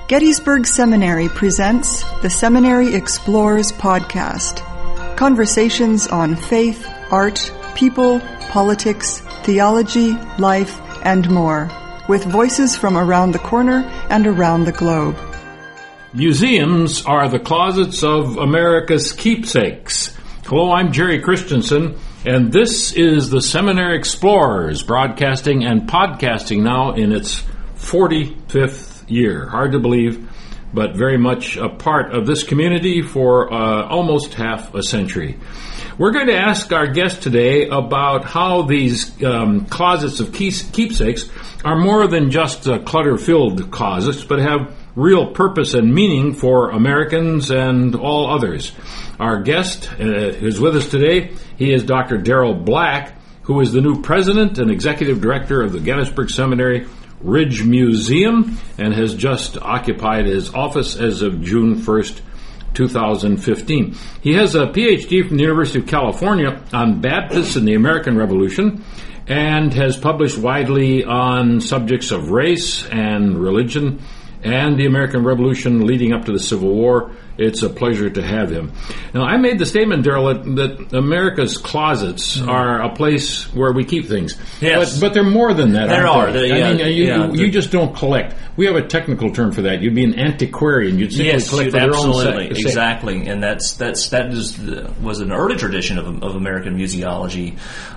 Gettysburg Seminary presents the Seminary Explores podcast. Conversations on faith, art, people, politics, theology, life, and more, with voices from around the corner and around the globe. Museums are the closets of America's keepsakes. Hello, I'm Jerry Christensen, and this is the Seminary Explorers, broadcasting and podcasting now in its 45th year. Hard to believe, but very much a part of this community for almost half a century. We're going to ask our guest today about how these closets of keepsakes are more than just clutter-filled closets, but have real purpose and meaning for Americans and all others. Our guest who's with us today, he is Dr. Darrell Black, who is the new president and executive director of the Gettysburg Seminary Ridge Museum and has just occupied his office as of June 1st, 2015. He has a PhD from the University of California on Baptists and the American Revolution and has published widely on subjects of race and religion and the American Revolution leading up to the Civil War. It's a pleasure to have him. Now, I made the statement, Darrell, that America's closets are a place where we keep things. Yes. But they're more than that, aren't they? You just don't collect. We have a technical term for that. You'd be an antiquarian. You'd simply collect for your own sake. Absolutely, exactly. And that was an early tradition of American museology,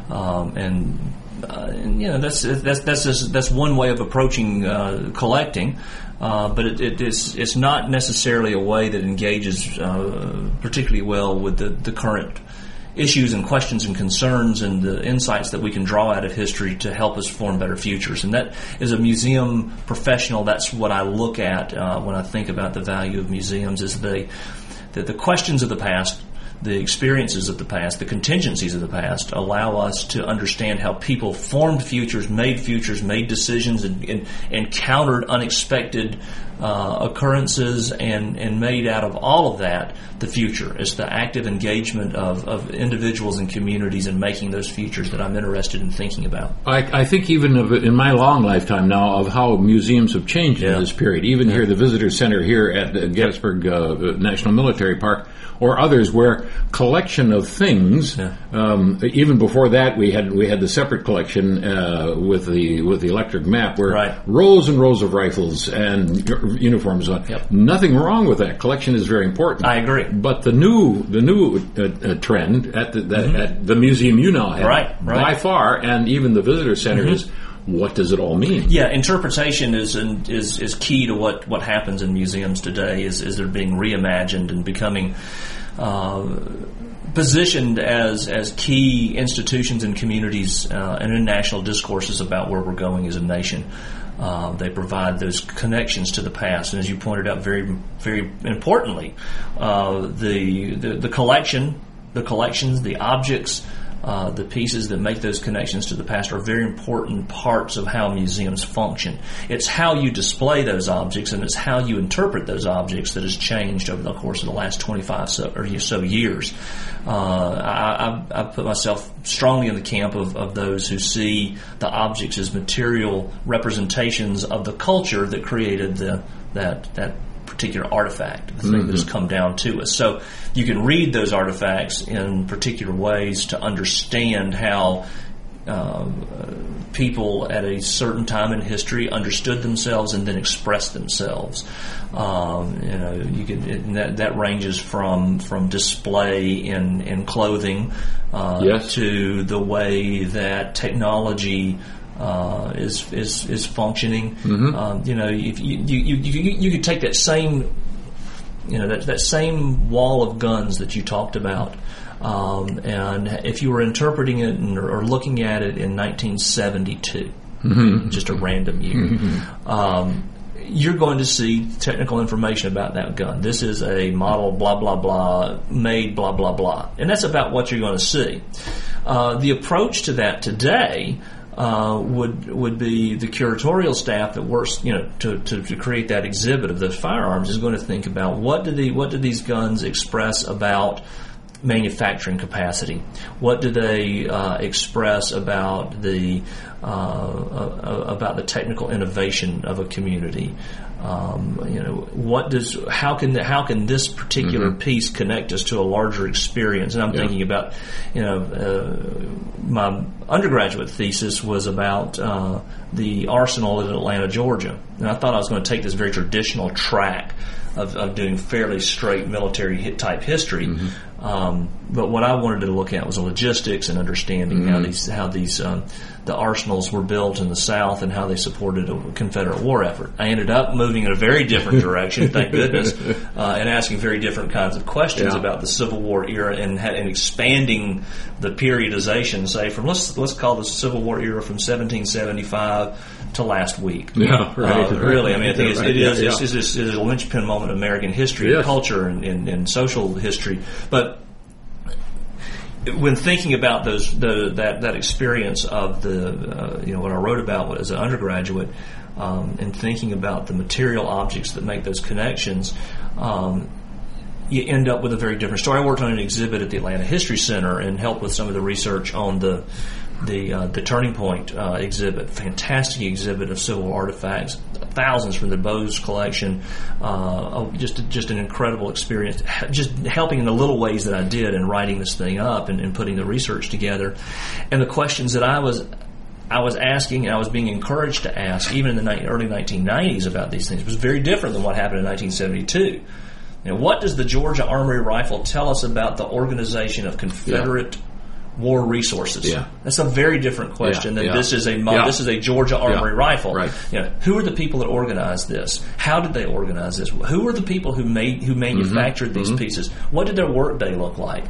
that's one way of approaching collecting. But it's not necessarily a way that engages particularly well with the current issues and questions and concerns and the insights that we can draw out of history to help us form better futures. And that, as a museum professional, that's what I look at when I think about the value of museums, is the questions of the past, the experiences of the past, the contingencies of the past allow us to understand how people formed futures, made decisions, and encountered unexpected occurrences, and made out of all of that the future. It's the active engagement of individuals and communities in making those futures that I'm interested in thinking about. I think even in my long lifetime now of how museums have changed in this period. Even here, the Visitor Center here at the Gettysburg National Military Park, or others where collection of things. Even before that, we had the separate collection with the electric map, where rows and rows of rifles and uniforms on. Nothing wrong with that. Collection is very important. I agree. But the new trend at the museum you now have, by far, and even the Visitor Center is, what does it all mean? Yeah, interpretation is key to what happens in museums today. Is they're being reimagined and becoming positioned as key institutions and communities and in national discourses about where we're going as a nation. They provide those connections to the past, and as you pointed out, very, very importantly, the collections, the objects. The pieces that make those connections to the past are very important parts of how museums function. It's how you display those objects and it's how you interpret those objects that has changed over the course of the last 25 or so years. I put myself strongly in the camp of those who see the objects as material representations of the culture that created that particular artifact, the thing that's come down to us. So you can read those artifacts in particular ways to understand how people at a certain time in history understood themselves and then expressed themselves. That ranges from display in clothing to the way that technology is functioning. If you could take that same that same wall of guns that you talked about, and if you were interpreting it or looking at it in 1972, just a random year, you're going to see technical information about that gun. This is a model blah blah blah, made blah blah blah, and that's about what you're going to see. The approach to that today would be the curatorial staff that works, to create that exhibit of those firearms is going to think about what do these guns express about manufacturing capacity? What do they express about the technical innovation of a community? How can this particular piece connect us to a larger experience? And I'm thinking about, my undergraduate thesis was about the arsenal in Atlanta, Georgia, and I thought I was going to take this very traditional track of doing fairly straight military type history. But what I wanted to look at was the logistics and understanding how these the arsenals were built in the South and how they supported a Confederate war effort. I ended up moving in a very different direction, thank goodness, and asking very different kinds of questions about the Civil War era and expanding the periodization, say from let's call the Civil War era from 1775 to last week. Yeah, right. Really, I mean, I think it is a linchpin moment in American history, and culture, and social history. But when thinking about that experience of what I wrote about as an undergraduate, and thinking about the material objects that make those connections, you end up with a very different story. I worked on an exhibit at the Atlanta History Center and helped with some of the research on the Turning Point exhibit, fantastic exhibit of Civil War artifacts, thousands from the Bose collection, just an incredible experience, just helping in the little ways that I did in writing this thing up and putting the research together. And the questions that I was asking and I was being encouraged to ask, even in the early 1990s about these things, was very different than what happened in 1972. What does the Georgia Armory Rifle tell us about the organization of Confederate war resources? That's a very different question than this is a Georgia Armory Rifle. Right. Who are the people that organized this? How did they organize this? Who are the people who manufactured these pieces? What did their work day look like?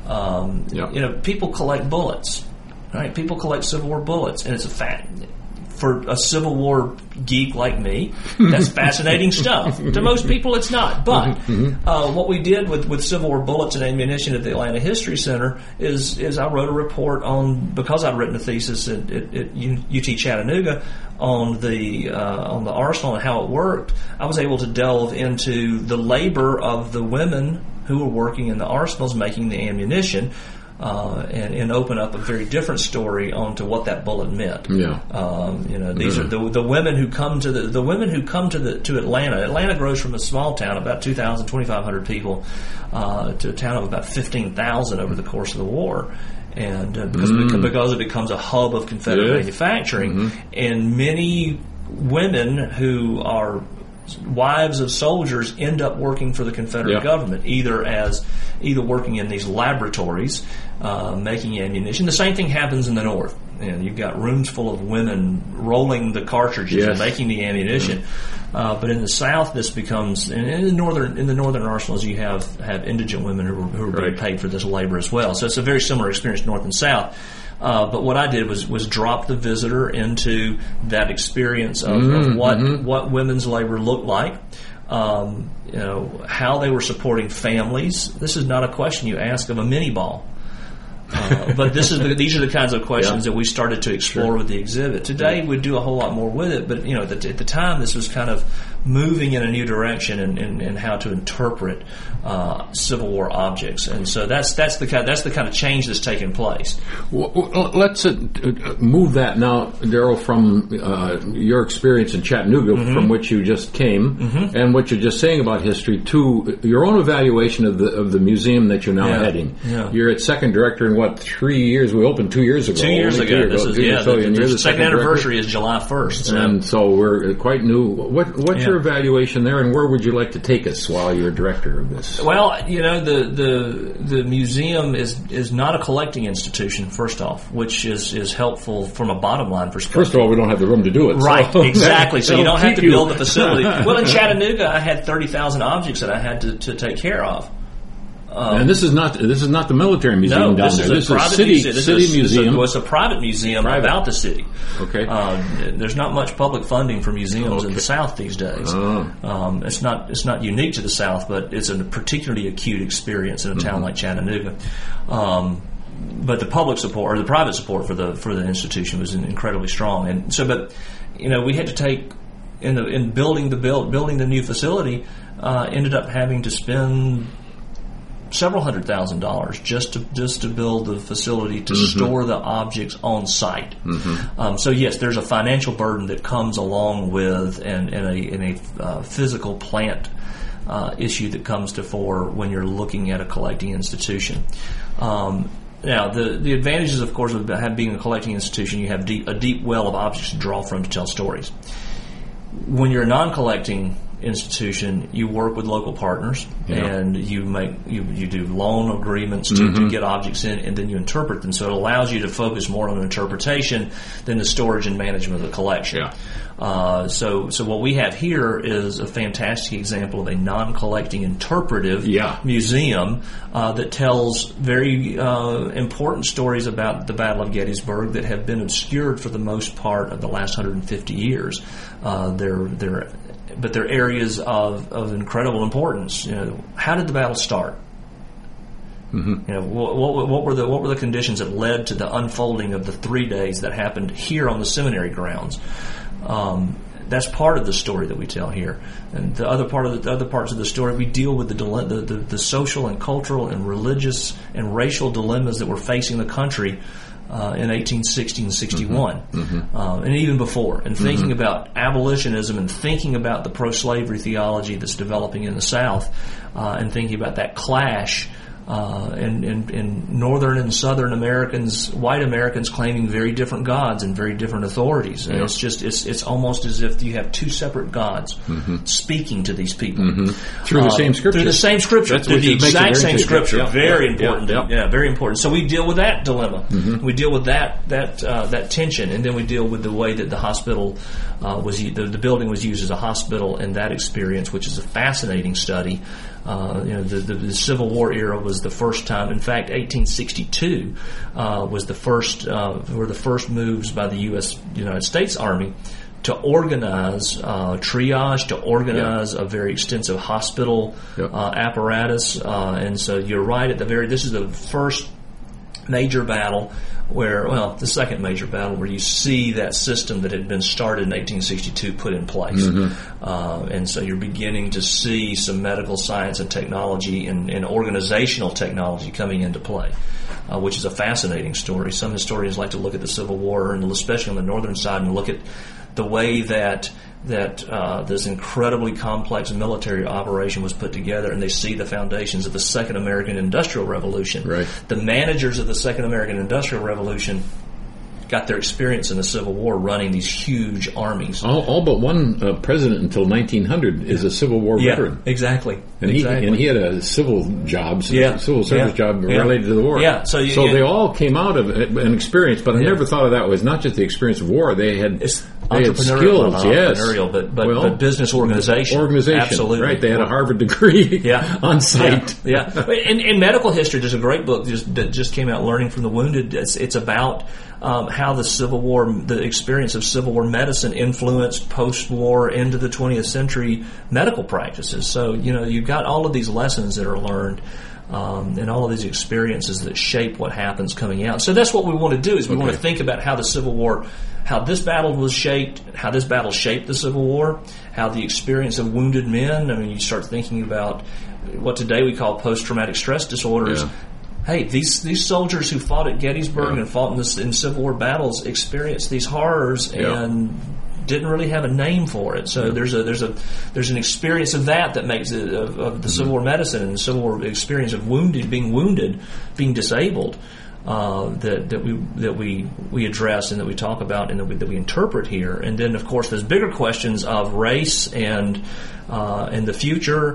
People collect bullets. Right? People collect Civil War bullets, and it's a fact. For a Civil War geek like me, that's fascinating stuff. To most people, it's not. But what we did with Civil War bullets and ammunition at the Atlanta History Center is I wrote a report because I'd written a thesis at UT Chattanooga on the arsenal and how it worked. I was able to delve into the labor of the women who were working in the arsenals making the ammunition. And open up a very different story onto what that bullet meant. These are the women who come to to Atlanta. Atlanta grows from a small town, about 2,000, 2,500 people, to a town of about 15,000 over the course of the war. And because it becomes a hub of Confederate manufacturing, and many women who are wives of soldiers end up working for the Confederate government, either working in these laboratories making ammunition. The same thing happens in the North. You've got rooms full of women rolling the cartridges and making the ammunition. But in the South, this becomes, and in the northern arsenals, you have indigent women who are being paid for this labor as well. So it's a very similar experience, North and South. But what I did was drop the visitor into that experience of what women's labor looked like, how they were supporting families. This is not a question you ask of a mini ball. But these are the kinds of questions that we started to explore with the exhibit. Today we'd do a whole lot more with it, but at the time this was kind of moving in a new direction in how to interpret Civil War objects, and so that's the kind of change that's taken place. Well, let's move that now, Darrell, from your experience in Chattanooga, from which you just came, and what you're just saying about history, to your own evaluation of the museum that you're now heading. You're its second director in 3 years? We opened 2 years ago. 2 years ago. The second anniversary is July 1st. So. And so we're quite new. What's your evaluation there, and where would you like to take us while you're director of this? Well, the museum is not a collecting institution, first off, which is helpful from a bottom line perspective. First of all, we don't have the room to do it. Right, so exactly. So you don't have to build the facility. Well, in Chattanooga, I had 30,000 objects that I had to take care of. And this is not the military museum down there. This is a city museum. It's a private museum about the city. Okay. There's not much public funding for museums in the South these days. It's not unique to the South, but it's a particularly acute experience in a town like Chattanooga. But the public support or the private support for the institution was incredibly strong, and so. But we had to take in building the new facility. Ended up having to spend several $100,000 just to build the facility to store the objects on site. So yes, there's a financial burden that comes along with and a physical plant issue that comes to fore when you're looking at a collecting institution. Now, the advantages, of course, of being a collecting institution, you have a deep well of objects to draw from to tell stories. When you're a non-collecting institution, you work with local partners, and you do loan agreements to get objects in, and then you interpret them. So it allows you to focus more on interpretation than the storage and management of the collection. So what we have here is a fantastic example of a non-collecting interpretive museum that tells very important stories about the Battle of Gettysburg that have been obscured for the most part of the last 150 years. But they're areas of incredible importance. How did the battle start? What were the conditions that led to the unfolding of the 3 days that happened here on the seminary grounds? That's part of the story that we tell here, and the other parts of the story we deal with the social and cultural and religious and racial dilemmas that were facing the country in 1860 and 61, and even before, and thinking about abolitionism and thinking about the pro-slavery theology that's developing in the South, and thinking about that clash in northern and southern Americans, white Americans claiming very different gods and very different authorities. And it's almost as if you have two separate gods speaking to these people through the same scripture. Through the same scripture, through the exact same scripture. Very important. Very important. So we deal with that dilemma. We deal with that tension, and then we deal with the way that the hospital the building was used as a hospital, and that experience, which is a fascinating study. The Civil War era was the first time. In fact, 1862 was the first were the first moves by the United States Army to organize triage, to organize a very extensive hospital apparatus. And so you're right this is the first major battle the second major battle where you see that system that had been started in 1862 put in place. And so you're beginning to see some medical science and technology and organizational technology coming into play, which is a fascinating story. Some historians like to look at the Civil War, and especially on the northern side, and look at the way that this incredibly complex military operation was put together, and they see the foundations of the Second American Industrial Revolution. Right. The managers of the Second American Industrial Revolution got their experience in the Civil War running these huge armies. All but one president until 1900 is a Civil War veteran. Exactly. And he had a civil civil service job related to the war. So they all came out of an experience, but I never thought of that was not just the experience of war. They had skills, but business organization. Absolutely. Right. They had a Harvard degree on site. In medical history, there's a great book that just came out, Learning from the Wounded. It's about how the Civil War, the experience of Civil War medicine influenced post-war into the 20th century medical practices. So, you've got all of these lessons that are learned, and all of these experiences that shape what happens coming out. So that's what we want to do, is we want to think about how the Civil War, how this battle was shaped, how this battle shaped the Civil War, how the experience of wounded men, you start thinking about what today we call post-traumatic stress disorders. Hey, these soldiers who fought at Gettysburg and fought in Civil War battles experienced these horrors and didn't really have a name for it. So there's an experience of that makes it of the Civil War medicine and the Civil War experience of being disabled, that we address and that we talk about and that we interpret here. And then of course there's bigger questions of race and the future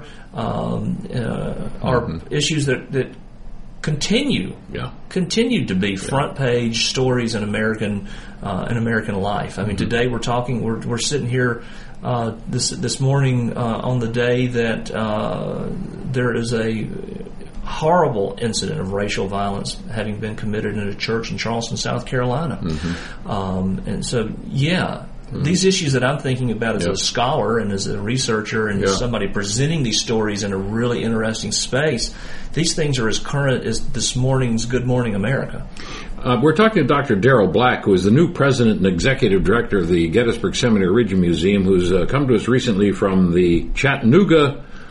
are issues that continue to be front page stories in American life. Today we're sitting here this morning on the day that there is a horrible incident of racial violence having been committed in a church in Charleston, South Carolina. And so these issues that I'm thinking about as a scholar and as a researcher and as somebody presenting these stories in a really interesting space, these things are as current as this morning's Good Morning America. We're talking to Dr. Darrell Black, who is the new president and executive director of the Gettysburg Seminary Region Museum, who's come to us recently from the Chattanooga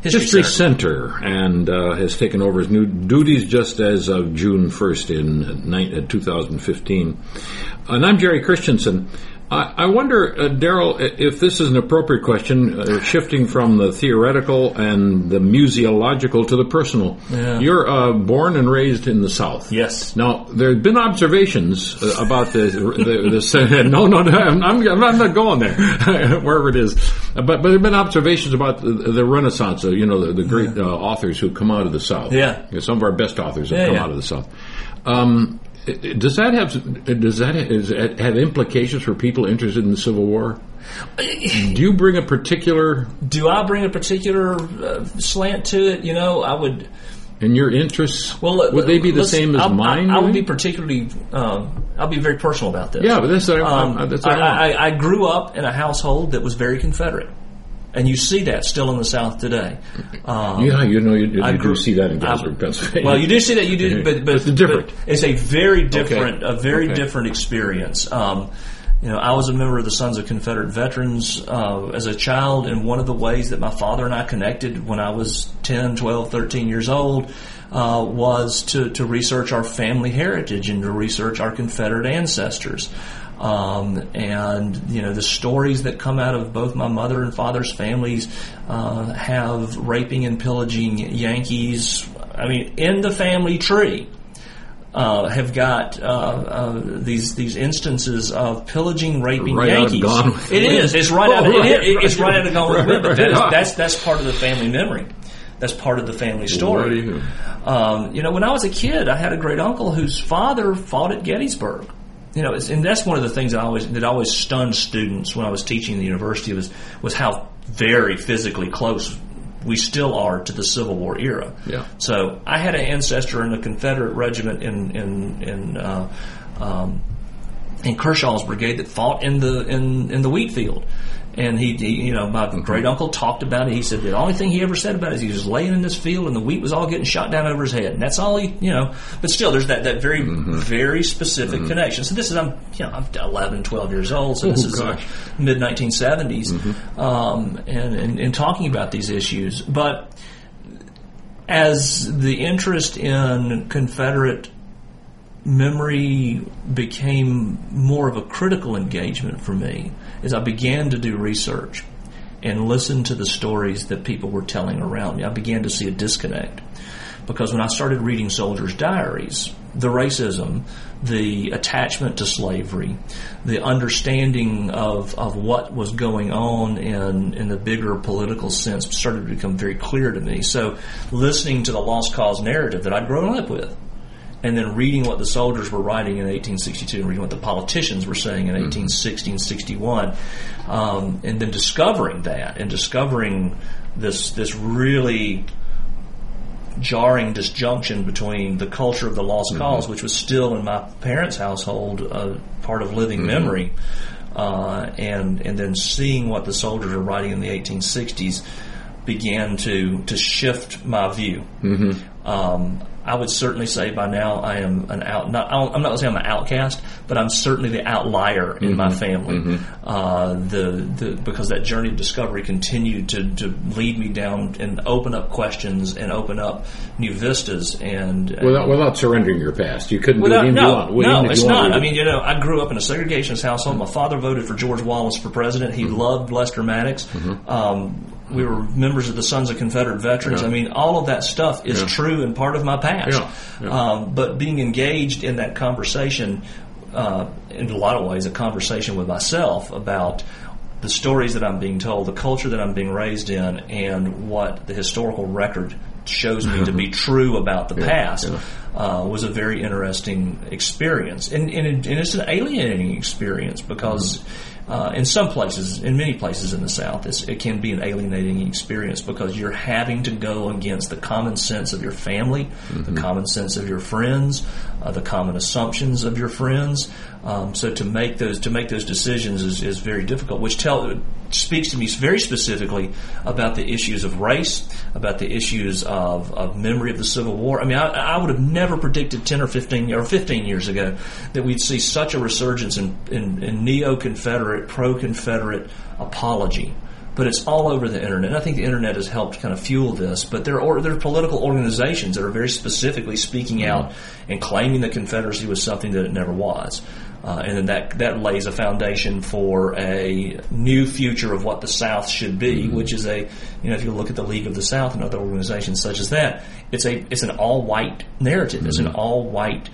History Center, and has taken over his new duties just as of June 1st in 2015. And I'm Jerry Christensen. I wonder, Daryl, if this is an appropriate question, shifting from the theoretical and the museological to the personal. Yeah. You're born and raised in the South. Yes. Now, there have been observations about the no, I'm not going there, wherever it is. But there have been observations about the Renaissance, the great authors who come out of the South. Yeah. Some of our best authors have come out of the South. Does that have implications for people interested in the Civil War? Do you bring a particular? Do I bring a particular slant to it? I would. And your interests? Well, would they be the same as mine? I would be particularly. I'll be very personal about this. Yeah, but that's what I grew up in a household that was very Confederate. And you see that still in the South today. You do see that in Gettysburg, Pennsylvania. Well, you do see that. You do, but it's different. But it's a very different, different experience. I was a member of the Sons of Confederate Veterans as a child, and one of the ways that my father and I connected when I was 10, 12, 13 years old was to research our family heritage and to research our Confederate ancestors. The stories that come out of both my mother and father's families have raping and pillaging Yankees. I mean, in the family tree, have got these instances of pillaging, raping Yankees. It is. It's right out of it's right out of Gone with the Wind. But that's part of the family memory. That's part of the family story. When I was a kid, I had a great uncle whose father fought at Gettysburg. And that's one of the things that always stunned students when I was teaching at the university was how very physically close we still are to the Civil War era. Yeah. So I had an ancestor in a Confederate regiment in Kershaw's brigade that fought in the wheat field. And he my great uncle talked about it. He said the only thing he ever said about it is he was laying in this field and the wheat was all getting shot down over his head. And that's all but still there's that very, very specific connection. So this is, I'm 11, 12 years old. So this is mid 1970s. And talking about these issues. But as the interest in Confederate memory became more of a critical engagement for me as I began to do research and listen to the stories that people were telling around me. I began to see a disconnect because when I started reading soldiers' diaries, the racism, the attachment to slavery, the understanding of what was going on in the bigger political sense started to become very clear to me. So listening to the lost cause narrative that I'd grown up with, and then reading what the soldiers were writing in 1862 and reading what the politicians were saying in 1860 and 61, and then discovering that and discovering this really jarring disjunction between the culture of the lost cause, which was still in my parents' household part of living memory, and then seeing what the soldiers were writing in the 1860s began to shift my view. I would certainly say by now I am I'm not going to say I'm an outcast, but I'm certainly the outlier in my family. Because that journey of discovery continued to lead me down and open up questions and open up new vistas. And without surrendering your past, you couldn't do it. No, it's not. I mean, I grew up in a segregationist household. My father voted for George Wallace for president. He loved Lester Maddox. We were members of the Sons of Confederate Veterans. I mean, all of that stuff is true and part of my past. But being engaged in that conversation, in a lot of ways, a conversation with myself about the stories that I'm being told, the culture that I'm being raised in, and what the historical record shows me to be true about the past, was a very interesting experience. And it's an alienating experience because in some places, in many places in the South, it can be an alienating experience because you're having to go against the common sense of your family, the common sense of your friends, the common assumptions of your friends. So to make those decisions is very difficult, which speaks to me very specifically about the issues of race, about the issues of memory of the Civil War. I mean, I would have never predicted 10 or 15 years ago that we'd see such a resurgence in neo-Confederate, pro-Confederate apology but it's all over the internet. And I think the internet has helped kind of fuel this. But there are political organizations that are very specifically speaking out and claiming the Confederacy was something that it never was. And then that lays a foundation for a new future of what the South should be, which is if you look at the League of the South and other organizations such as that, it's an all-white narrative. It's an all-white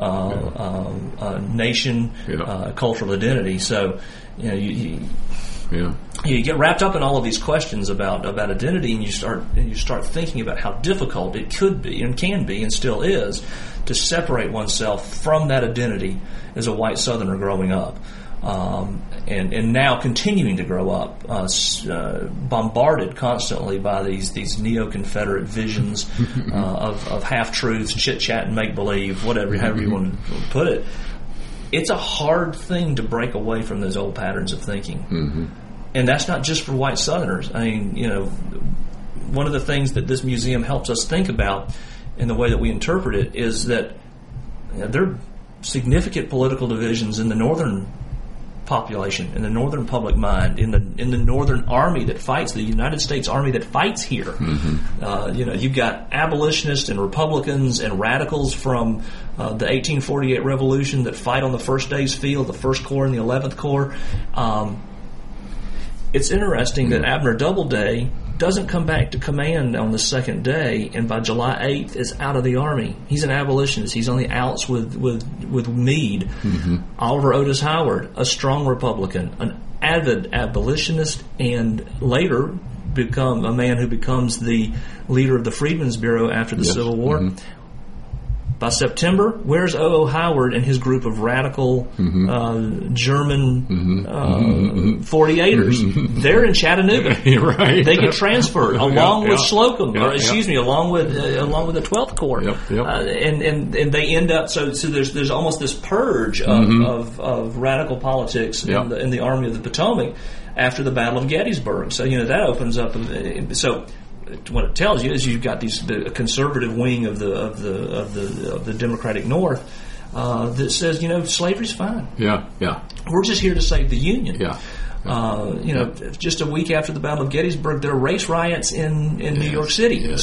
nation, cultural identity. So, you get wrapped up in all of these questions about identity, and you start thinking about how difficult it could be and can be and still is to separate oneself from that identity as a white Southerner growing up, and now continuing to grow up, bombarded constantly by these neo-Confederate visions of half-truths, chit-chat and make-believe, however you want to put it. It's a hard thing to break away from those old patterns of thinking. Mm-hmm. And that's not just for white Southerners. I mean, one of the things that this museum helps us think about in the way that we interpret it is that there are significant political divisions in the northern population, in the northern public mind, in the Northern Army that fights, the United States Army that fights here. Mm-hmm. You've got abolitionists and Republicans and radicals from the 1848 Revolution that fight on the First Day's Field, the 1st Corps and the 11th Corps. It's interesting that Abner Doubleday doesn't come back to command on the second day, and by July 8th is out of the Army. He's an abolitionist. He's on the outs with Meade. Mm-hmm. Oliver Otis Howard, a strong Republican, an avid abolitionist, and later become a man who becomes the leader of the Freedmen's Bureau after the Civil War. Mm-hmm. By September, where's O.O. Howard and his group of radical German 48ers? Mm-hmm. They're in Chattanooga. Right. They get transferred along with Slocum, along with the 12th Corps. And they end up so there's almost this purge of radical politics in the Army of the Potomac after the Battle of Gettysburg. So that opens up. So what it tells you is you've got the conservative wing of the Democratic North that says slavery's fine. We're just here to save the Union. Just a week after the Battle of Gettysburg, there are race riots in New York City.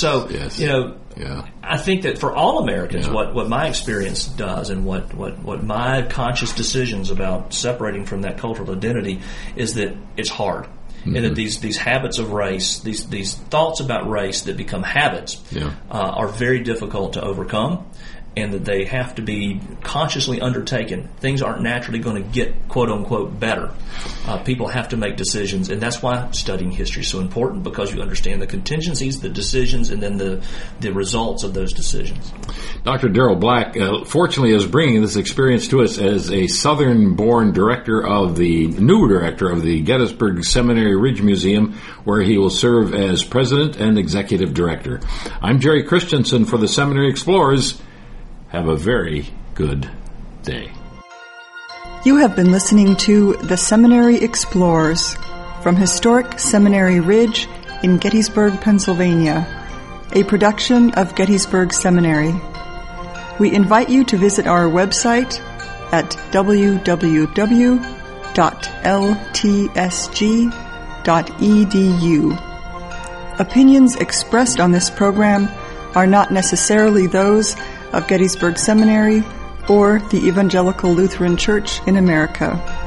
I think that for all Americans, what my experience does and what my conscious decisions about separating from that cultural identity is that it's hard. Mm-hmm. And that these habits of race, these thoughts about race that become habits, are very difficult to overcome, and that they have to be consciously undertaken. Things aren't naturally going to get quote unquote better. People have to make decisions, and that's why studying history is so important, because you understand the contingencies, the decisions, and then the results of those decisions. Dr. Darrell Black, fortunately, is bringing this experience to us as a Southern-born new director of the Gettysburg Seminary Ridge Museum, where he will serve as president and executive director. I'm Jerry Christensen for the Seminary Explorers. Have a very good day. You have been listening to The Seminary Explorers from historic Seminary Ridge in Gettysburg, Pennsylvania, a production of Gettysburg Seminary. We invite you to visit our website at www.ltsg.edu. Opinions expressed on this program are not necessarily those of Gettysburg Seminary or the Evangelical Lutheran Church in America.